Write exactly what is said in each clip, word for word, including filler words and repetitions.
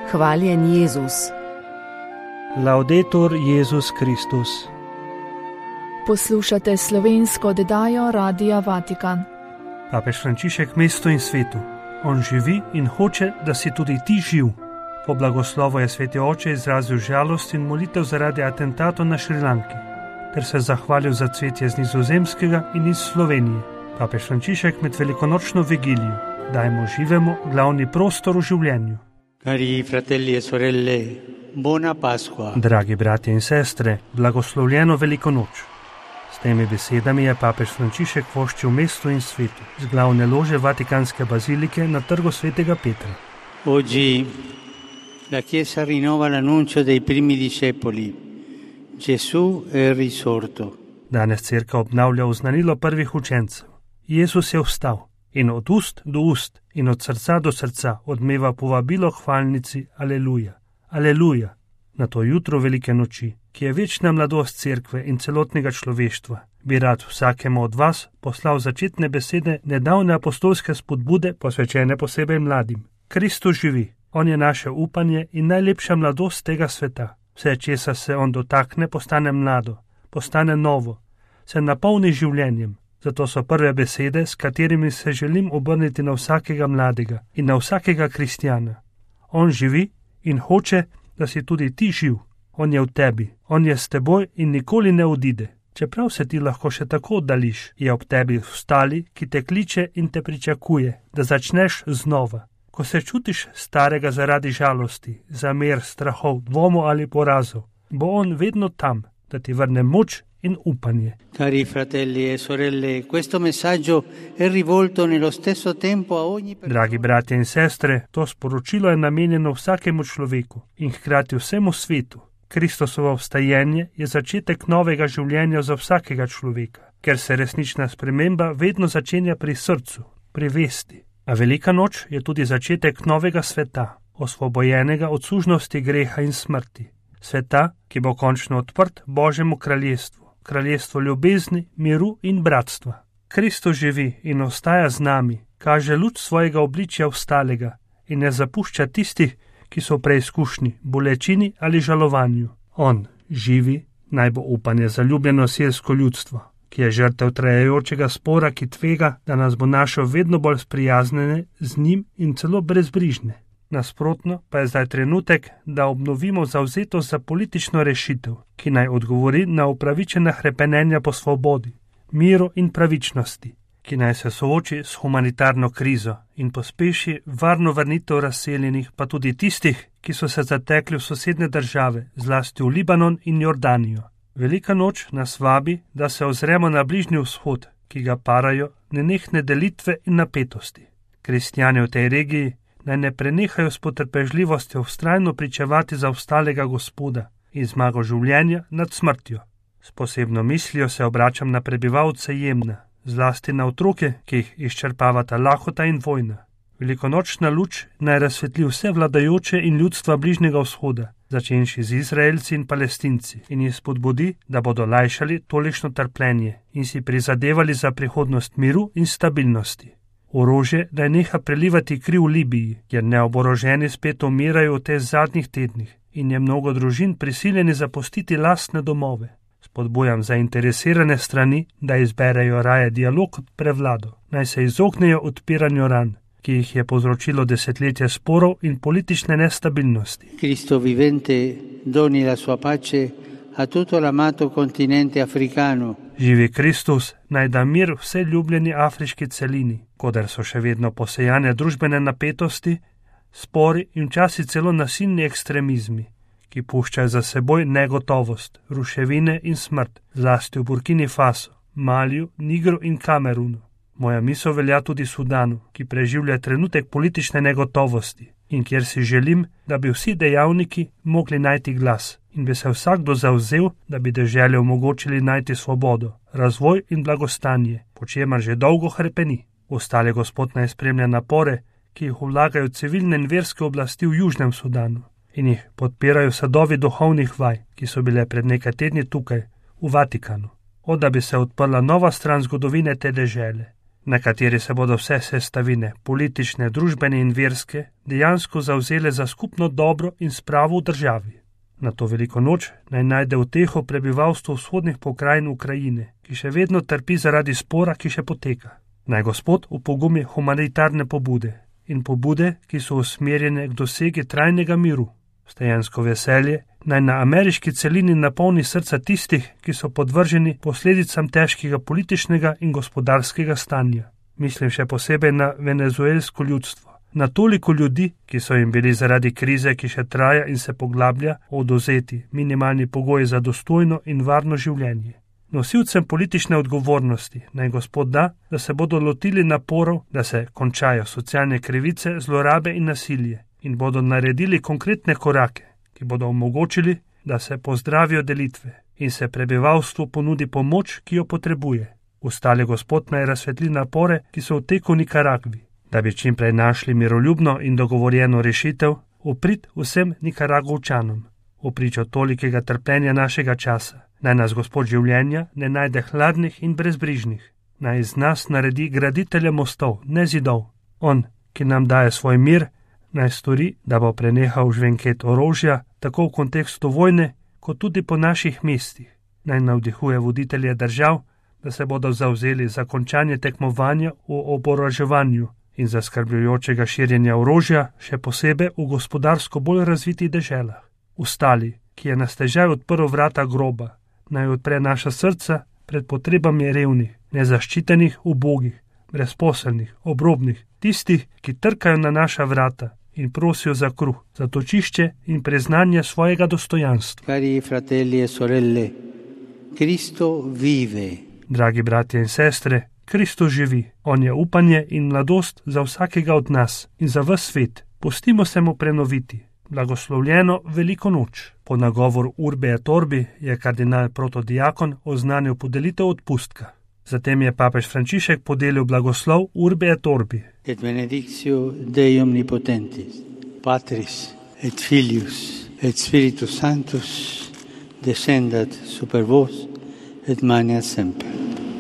Hvaljen Jezus. Laudetur Jezus Kristus. Poslušate slovensko oddajo Radia Vatikan. Papež Frančišek mestu in svetu. On živi in hoče, da si tudi ti živ. Po blagoslovu je sveti oče izrazil žalost in molitev zaradi atentatov na Šrilanki, ter se zahvalil za cvetje z Nizozemskega in iz Slovenije. Papež Frančišek med velikonočno vigilijo: dajmo živemu glavni prostor v življenju. Cari fratelli e sorelle, buona Pasqua. Dragi bratje in sestre, blagoslovljeno veliko noč. S temi besedami je papež Frančišek voščil mestu in svetu z glavne lože Vatikanske bazilike na trgu svetega Petra. Oggi la Chiesa rinnova l'annuncio dei primi discepoli. Gesù è risorto. Danes cerkev obnavlja oznanilo prvih učencev. Jezus je vstal in od ust do ust in od srca do srca odmeva povabilo hvalnici Aleluja, Aleluja, na to jutro velike noči, ki je večna mladost cerkve in celotnega človeštva, bi rad vsakemu od vas poslal začetne besede nedavne apostolske spodbude, posvečene posebej mladim. Kristus živi, on je naše upanje in najlepša mladost tega sveta. Vse, česa se on dotakne, postane mlado, postane novo, se napolni življenjem. Zato so prve besede, s katerimi se želim obrniti na vsakega mladega in na vsakega kristjana. On živi in hoče, da si tudi ti živ. On je v tebi, on je s teboj in nikoli ne odide. Čeprav se ti lahko še tako oddališ, je ob tebi vstali, ki te kliče in te pričakuje, da začneš znova. Ko se čutiš starega zaradi žalosti, zamer, strahov, dvomov ali porazov, bo on vedno tam, da ti vrne moč in upanje. Cari fratelli e sorelle, questo messaggio è rivolto nello stesso tempo a ogni persona. Dragi bratje in sestre, to sporočilo je namenjeno vsakemu človeku in hkrati vsemu svetu. Kristosovo vstajenje je začetek novega življenja za vsakega človeka, ker se resnična sprememba vedno začenja pri srcu, pri vesti. A velika noč je tudi začetek novega sveta, osvobojenega od sužnosti greha in smrti. Sveta, ki bo končno odprt Božjemu kraljestvu, kraljestvo ljubezni, miru in bratstva. Kristus živi in ostaja z nami, kaže luč svojega obličja vstalega in ne zapušča tistih, ki so v preizkušnji, bolečini ali žalovanju. On živi, naj bo upanje za ljubljeno sirsko ljudstvo, ki je žrtev trajajočega spora, ki tvega, da nas bo našel vedno bolj sprijaznjene z njim in celo brezbrižne. Nasprotno pa je zdaj trenutek, da obnovimo zavzetost za politično rešitev, ki naj odgovori na upravičena hrepenenja po svobodi, miru in pravičnosti, ki naj se sooči s humanitarno krizo in pospeši varno vrnitev razseljenih, pa tudi tistih, ki so se zatekli v sosednje države, zlasti v Libanon in Jordanijo. Velika noč nas vabi, da se ozremo na Bližnji vzhod, ki ga parajo nenehne delitve in napetosti. Kristjani v tej regiji naj ne prenehajo s potrpežljivostjo vztrajno pričevati za vstalega Gospoda in zmago življenja nad smrtjo. S posebno mislijo se obračam na prebivalce Jemna, zlasti na otroke, ki jih izčrpavata lahota in vojna. Velikonočna luč naj razsvetli vse vladajoče in ljudstva Bližnjega vzhoda, začenši z Izraelci in Palestinci, in jih spodbudi, da bodo lajšali tolikšno trpljenje in si prizadevali za prihodnost miru in stabilnosti. Orožje naj neha prelivati kri v Libiji, kjer neoboroženi spet umirajo v teh zadnjih tednih in je mnogo družin prisiljeni zapustiti lastne domove. Spodbujam zainteresirane strani, da izberejo raje dialog kot prevlado, naj se izognejo odpiranju ran, ki jih je povzročilo desetletje sporov in politične nestabilnosti. Cristo vivente doni la sua pace a tutto l'amato continente africano. Živi Kristus naj da mir vse ljubljeni afriški celini, koder so še vedno posejane družbene napetosti, spori in včasih celo nasilni ekstremizmi, ki puščajo za seboj negotovost, ruševine in smrt, zlasti v Burkini Faso, Maliju, Nigru in Kamerunu. Moja misel velja tudi Sudanu, ki preživlja trenutek politične negotovosti in kjer si želim, da bi vsi dejavniki mogli najti glas in bi se vsakdo zavzel, da bi deželi omogočili najti svobodo, razvoj in blagostanje, po čemer že dolgo hrepeni. Ostale Gospod naj spremlja napore, ki jih vlagajo civilne in verske oblasti v Južnem Sudanu in jih podpirajo sadovi duhovnih vaj, ki so bile pred nekaj tedni tukaj, v Vatikanu, od da bi se odprla nova stran zgodovine te dežele. na kateri se bodo vse sestavine, politične, družbene in verske, dejansko zavzele za skupno dobro in spravo v državi. Na to veliko noč naj najde uteho prebivalstvo vzhodnih pokrajin Ukrajine, ki še vedno trpi zaradi spora, ki še poteka. Naj Gospod upogumi humanitarne pobude in pobude, ki so usmerjene k dosegi trajnega miru. Vstajensko veselje naj na ameriški celini napolni srca tistih, ki so podvrženi posledicam težkega političnega in gospodarskega stanja. Mislim še posebej na venezuelsko ljudstvo. Na toliko ljudi, ki so jim bili zaradi krize, ki še traja in se poglablja, odvzeti minimalni pogoji za dostojno in varno življenje. Nosilcem politične odgovornosti naj Gospod da, da se bodo lotili naporov, da se končajo socialne krivice, zlorabe in nasilje in bodo naredili konkretne korake, ki bodo omogočili, da se pozdravijo delitve in se prebivalstvu ponudi pomoč, ki jo potrebuje. Ostale Gospod naj razsvetli napore, ki so v teku v Nikaragvi, da bi čim prej našli miroljubno in dogovorjeno rešitev v prid vsem Nikaragovčanom. V pričo tolikega trpljenja našega časa naj nas Gospod življenja ne najde hladnih in brezbrižnih, naj iz nas naredi graditelja mostov, ne zidov. On, ki nam daje svoj mir, naj stori, da bo prenehal žvenket orožja, tako v kontekstu vojne, kot tudi po naših mestih. Naj navdihuje voditelje držav, da se bodo zavzeli za končanje tekmovanja v oboroževanju in zaskrbljujočega širjenja orožja, še posebej v gospodarsko bolj razvitih deželah. Ostali, ki je na stežaj odprl vrata groba, naj odpre naša srca pred potrebami revnih, nezaščitenih, ubogih, brezposelnih, obrobnih, tistih, ki trkajo na naša vrata in prosijo za kruh, za točišče in priznanje svojega dostojanstva. Cari fratelli e sorelle, Cristo vive. Dragi bratje in sestre, Kristus živi. On je upanje in mladost za vsakega od nas in za ves svet. Pustimo se mu prenoviti. Blagoslovljeno veliko noč. Po nagovoru Urbi et Orbi je kardinal protodiakon oznanil podelitev odpustka. Zatem je papež Frančišek podelil blagoslov Urbi et Orbi. Et benedictio Dei omnipotentis, Patris et Filius et Spiritus Sanctus, descendat super vos et maneat semper.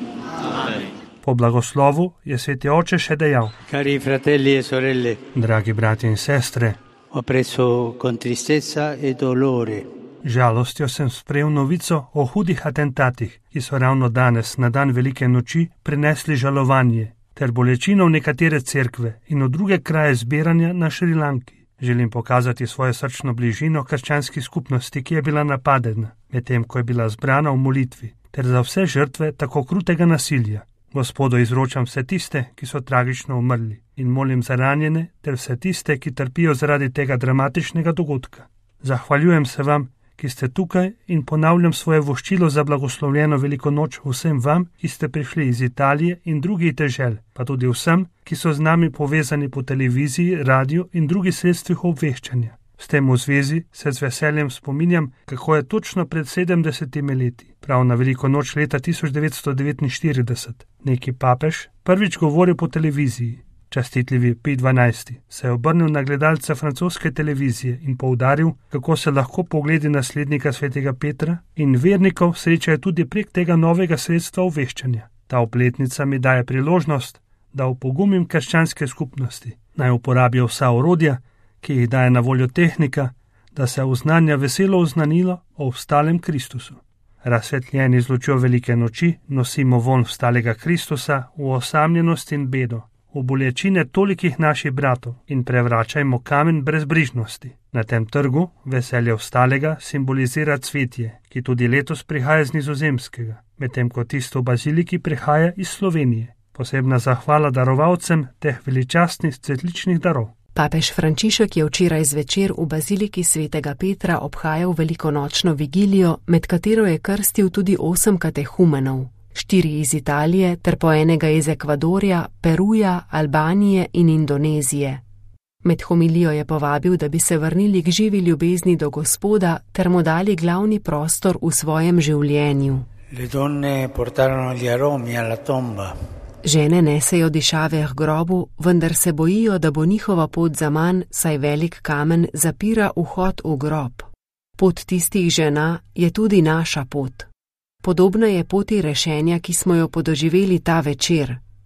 Po blagoslovu je sveti oče še dejal: Cari fratelli e sorelle, dragi bratje in sestre, ho preso con tristezza e dolore. Žalostjo sem sprejel novico o hudih atentatih, ki so ravno danes, na dan velike noči, prinesli žalovanje ter bolečino v nekatere cerkve in v druge kraje zbiranja na Šrilanki. Želim pokazati svojo srčno bližino krščanski skupnosti, ki je bila napadena, medtem ko je bila zbrana v molitvi, ter za vse žrtve tako krutega nasilja. Gospodu izročam vse tiste, ki so tragično umrli, in molim za ranjene ter vse tiste, ki trpijo zaradi tega dramatičnega dogodka. Zahvaljujem se vam, ki ste tukaj, in ponavljam svoje voščilo za blagoslovljeno veliko noč vsem vam, ki ste prišli iz Italije in drugih dežel, pa tudi vsem, ki so z nami povezani po televiziji, radiju in drugih sredstvih obveščanja. S tem v zvezi se z veseljem spominjam, kako je točno pred sedemdesetimi leti, prav na veliko noč leta tisoč devetsto devetinštirideset, neki papež prvič govoril po televiziji. Častitljivi Pij dvanajsti se je obrnil na gledalca francoske televizije in poudaril, kako se lahko pogledi naslednika svetega Petra in vernikov srečajo tudi prek tega novega sredstva obveščanja. Ta obletnica mi daje priložnost, da opogumim krščanske skupnosti, naj uporabijo vsa orodja, ki jih daje na voljo tehnika, da se oznanja veselo oznanilo o vstalem Kristusu. Razsvetljeni z lučjo velike noči nosimo vonj vstalega Kristusa v osamljenost in bedo, v bolečine tolikih naših bratov in prevračajmo kamen brezbrižnosti. Na tem trgu veselje vstalega simbolizira cvetje, ki tudi letos prihaja z Nizozemskega, medtem ko tisto v baziliki prihaja iz Slovenije. Posebna zahvala darovalcem teh veličastnih cvetličnih darov. Papež Frančišek je včeraj zvečer v baziliki svetega Petra obhajal velikonočno vigilijo, med katero je krstil tudi osem katehumenov, štiri iz Italije ter po enega iz Ekvadorja, Peruja, Albanije in Indonezije. Med homilijo je povabil, da bi se vrnili k živi ljubezni do Gospoda ter mu dali glavni prostor v svojem življenju. Le donne portarono gli aromi alla tomba. Žene nesejo dišave k grobu, vendar se bojijo, da bo njihova pot zaman, saj velik kamen zapira vhod v grob. Pot tistih žena je tudi naša pot. Podobna je poti rešenja, ki smo jo podoživeli ta večer.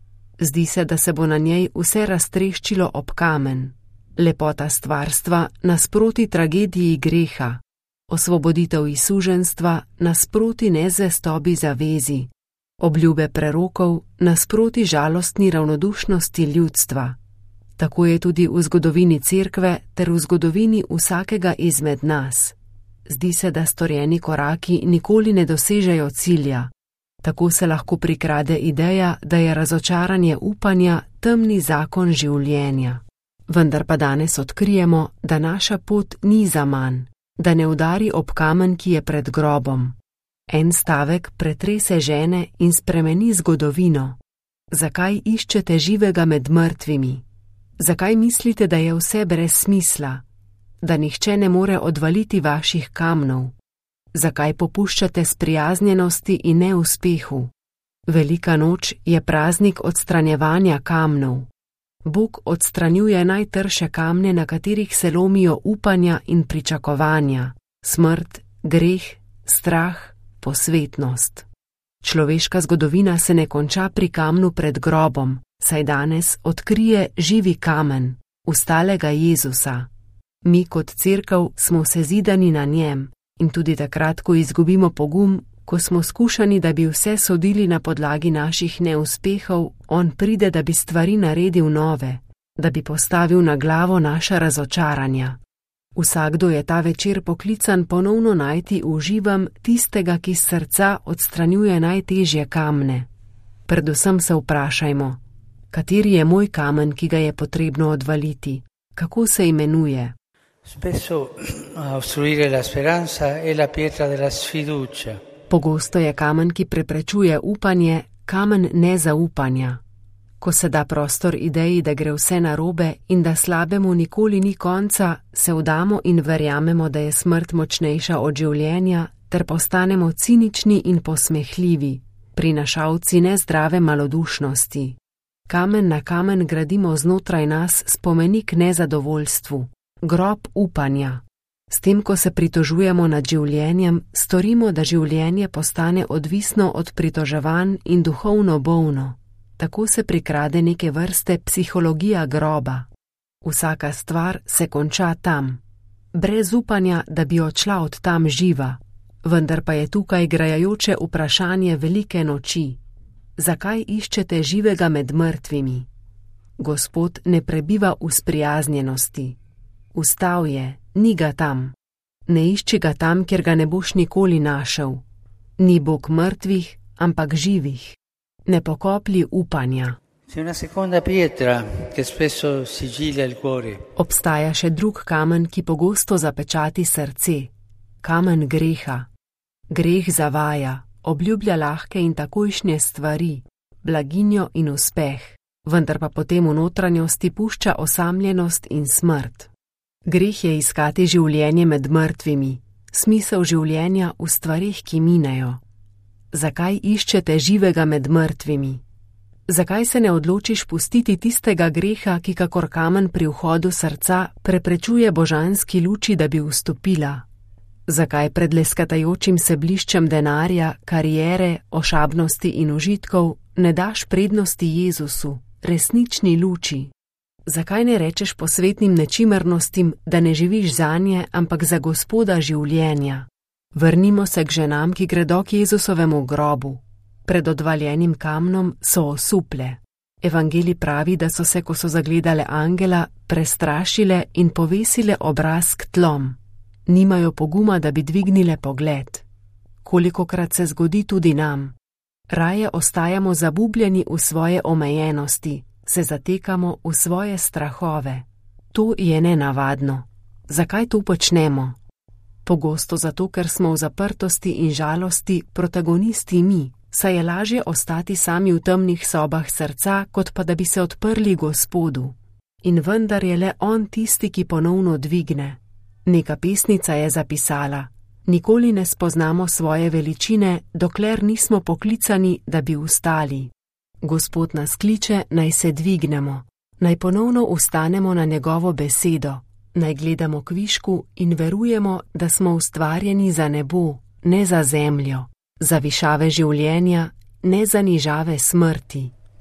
Zdi se, da se bo na njej vse raztreščilo ob kamen. Lepota stvarstva nasproti tragediji greha, osvoboditev iz suženjstva nasproti nezvestobi zavezi, obljube prerokov nasproti žalostni ravnodušnosti ljudstva. Tako je tudi v zgodovini Cerkve ter v zgodovini vsakega izmed nas. Zdi se, da storjeni koraki nikoli ne dosežejo cilja. Tako se lahko prikrade ideja, da je razočaranje upanja temni zakon življenja. Vendar pa danes odkrijemo, da naša pot ni zaman, da ne udari ob kamen, ki je pred grobom. En stavek pretrese žene in spremeni zgodovino. Zakaj iščete živega med mrtvimi? Zakaj mislite, da je vse brez smisla? Da nihče ne more odvaliti vaših kamnov? Zakaj popuščate sprijaznjenosti in neuspehu? Velika noč je praznik odstranjevanja kamnov. Bog odstranjuje najtrše kamne, na katerih se lomijo upanja in pričakovanja, smrt, greh, strah, posvetnost. Človeška zgodovina se ne konča pri kamnu pred grobom, saj danes odkrije živi kamen, vstalega Jezusa. Mi kot cerkev smo sezidani na njem in tudi takrat, ko izgubimo pogum, ko smo skušani, da bi vse sodili na podlagi naših neuspehov, on pride, da bi stvari naredil nove, da bi postavil na glavo naša razočaranja. Vsakdo je ta večer poklican ponovno najti v živem tistega, ki s srca odstranjuje najtežje kamne. Predvsem se vprašajmo, kateri je moj kamen, ki ga je potrebno odvaliti, kako se imenuje. Spesso a ostruire la speranza è la pietra della sfiducia. Pogosto je kamen, ki preprečuje upanje, kamen nezaupanja. Ko se da prostor ideji, da gre vse narobe in da slabemu nikoli ni konca, se vdamo in verjamemo, da je smrt močnejša od življenja, ter postanemo cinični in posmehljivi, prinašalci nezdrave malodušnosti. Kamen na kamen gradimo znotraj nas spomenik nezadovoljstvu, grob upanja. S tem, ko se pritožujemo nad življenjem, storimo, da življenje postane odvisno od pritoževanj in duhovno bolno. Tako se prikrade neke vrste psihologija groba. Vsaka stvar se konča tam, brez upanja, da bi odšla od tam živa. Vendar pa je tukaj grajajoče vprašanje velike noči. Zakaj iščete živega med mrtvimi? Gospod ne prebiva v sprijaznjenosti. Vstal je, ni ga tam. Ne išči ga tam, kjer ga ne boš nikoli našel. Ni Bog mrtvih, ampak živih. Ne pokoplji upanja. Obstaja še drug kamen, ki pogosto zapečati srce. Kamen greha. Greh zavaja, obljublja lahke in takojšnje stvari, blaginjo in uspeh, vendar pa potem v notranjosti pušča osamljenost in smrt. Greh je iskati življenje med mrtvimi, smisel življenja v stvarih, ki minejo. Zakaj iščete živega med mrtvimi? Zakaj se ne odločiš pustiti tistega greha, ki kakor kamen pri vhodu srca preprečuje božanski luči, da bi vstopila? Zakaj pred leskatajočim se bliščem denarja, kariere, ošabnosti in užitkov ne daš prednosti Jezusu, resnični luči? Zakaj ne rečeš posvetnim nečimernostim, da ne živiš zanje, ampak za Gospoda življenja? Vrnimo se k ženam, ki gredo k Jezusovemu grobu. Pred odvaljenim kamnom so osuple. Evangelij pravi, da so se, ko so zagledale angela, prestrašile in povesile obraz k tlom. Nimajo poguma, da bi dvignile pogled. Kolikokrat se zgodi tudi nam. Raje ostajamo zabubljeni v svoje omejenosti, se zatekamo v svoje strahove. To je nenavadno. Zakaj to počnemo? Pogosto zato, ker smo v zaprtosti in žalosti protagonisti mi, saj je lažje ostati sami v temnih sobah srca, kot pa da bi se odprli Gospodu. In vendar je le on tisti, ki ponovno dvigne. Neka pesnica je zapisala: nikoli ne spoznamo svoje veličine, dokler nismo poklicani, da bi vstali. Gospod nas kliče, naj se dvignemo, naj ponovno ustanemo na njegovo besedo, naj gledamo kvišku in verujemo, da smo ustvarjeni za nebo, ne za zemljo, za višave življenja, ne za nižave smrti.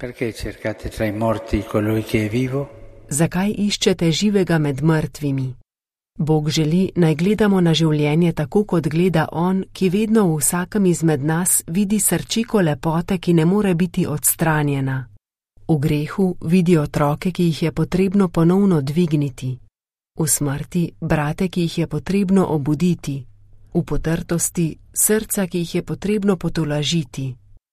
Perché cercate tra i morti colui che è vivo? Zakaj iščete živega med mrtvimi? Bog želi, naj gledamo na življenje tako, kot gleda On, ki vedno v vsakem izmed nas vidi srčiko lepote, ki ne more biti odstranjena. V grehu vidi otroke, ki jih je potrebno ponovno dvigniti. V smrti brate, ki jih je potrebno obuditi. V potrtosti srca, ki jih je potrebno potolažiti.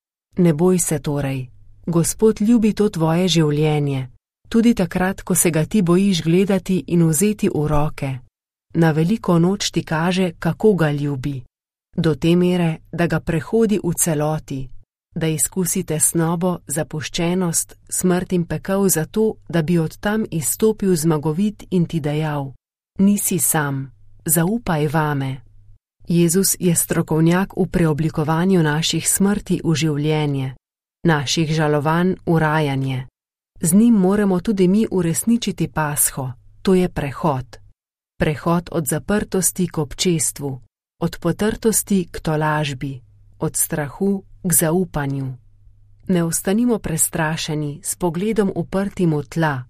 Ne boj se torej. Gospod ljubi to tvoje življenje, tudi takrat, ko se ga ti bojiš gledati in vzeti v roke. Na veliko noč ti kaže, kako ga ljubi. Do te mere, da ga prehodi v celoti, da izkusi tesnobo, zapuščenost, smrt in pekel zato, da bi od tam izstopil zmagovit in ti dejal: nisi sam, zaupaj vame. Jezus je strokovnjak v preoblikovanju naših smrti v življenje, naših žalovanj v rajanje. Z njim moramo tudi mi uresničiti pasho, to je prehod. Prehod od zaprtosti k občestvu, od potrtosti k tolažbi, od strahu k zaupanju. Ne ostanimo prestrašeni s pogledom uprtim v tla.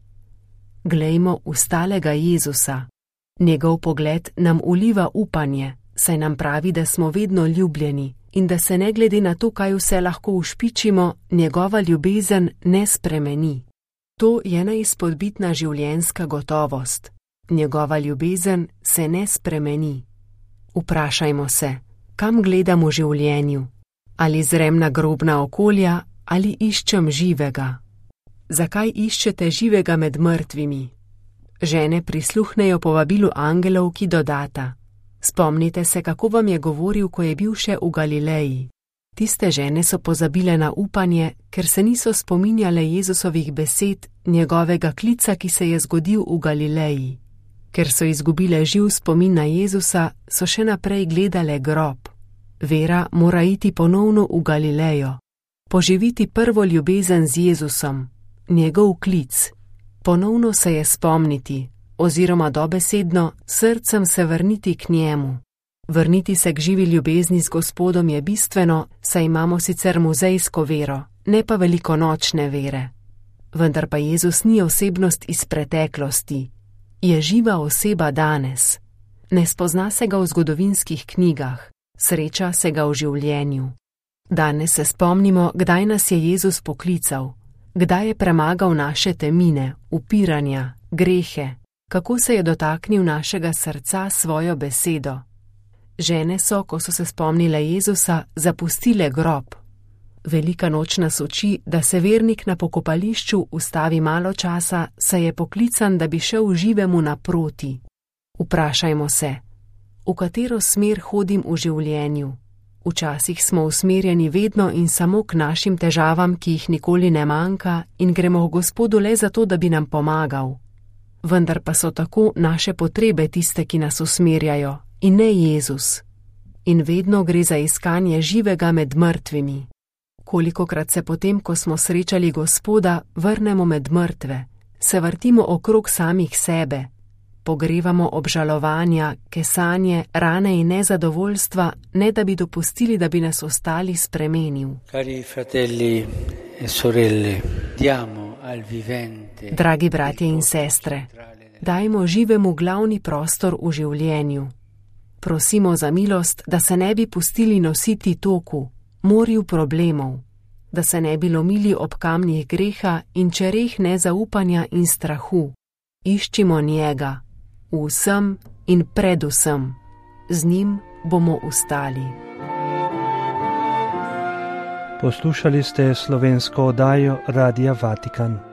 Glejmo v stalega Jezusa. Njegov pogled nam uliva upanje, saj nam pravi, da smo vedno ljubljeni in da se ne glede na to, kaj vse lahko ušpičimo, njegova ljubezen ne spremeni. To je neizpodbitna življenjska gotovost. Njegova ljubezen se ne spremeni. Vprašajmo se, kam gledam v življenju? Ali zrem na grobna okolja, ali iščem živega? Zakaj iščete živega med mrtvimi? Žene prisluhnejo povabilu angelov, ki dodata: spomnite se, kako vam je govoril, ko je bil še v Galileji. Tiste žene so pozabile na upanje, ker se niso spominjale Jezusovih besed, njegovega klica, ki se je zgodil v Galileji. Ker so izgubile živ spomin na Jezusa, so še naprej gledale grob. Vera mora iti ponovno v Galilejo, poživiti prvo ljubezen z Jezusom, njegov klic. Ponovno se je spomniti, oziroma dobesedno srcem se vrniti k njemu. Vrniti se k živi ljubezni z Gospodom je bistveno, saj imamo sicer muzejsko vero, ne pa velikonočne vere. Vendar pa Jezus ni osebnost iz preteklosti, je živa oseba danes. Ne spozna se ga v zgodovinskih knjigah, sreča se ga v življenju. Danes se spomnimo, kdaj nas je Jezus poklical, kdaj je premagal naše temine, upiranja, grehe, kako se je dotaknil našega srca svojo besedo. Žene so, ko so se spomnile Jezusa, zapustile grob. Velika noč nas uči, da se vernik na pokopališču ustavi malo časa, saj je poklican, da bi šel živemu naproti. Vprašajmo se, v katero smer hodim v življenju? Včasih smo usmerjeni vedno in samo k našim težavam, ki jih nikoli ne manjka, in gremo k Gospodu le zato, da bi nam pomagal. Vendar pa so tako naše potrebe tiste, ki nas usmerjajo, in ne Jezus. In vedno gre za iskanje živega med mrtvimi. Kolikokrat se potem, ko smo srečali Gospoda, vrnemo med mrtve, se vrtimo okrog samih sebe, pogrevamo obžalovanja, kesanje, rane in nezadovoljstva, ne da bi dopustili, da bi nas ostali spremenil. Cari fratelli e sorelle, diamo al vivente. Dragi bratje in sestre, dajmo živemu glavni prostor v življenju. Prosimo za milost, da se ne bi pustili nositi toku, morju problemov, da se ne bi lomili ob kamnih greha in čereh nezaupanja in strahu. Iščimo njega, vsem in predvsem, z njim bomo ustali. Poslušali ste slovensko oddajo Radia Vatikan.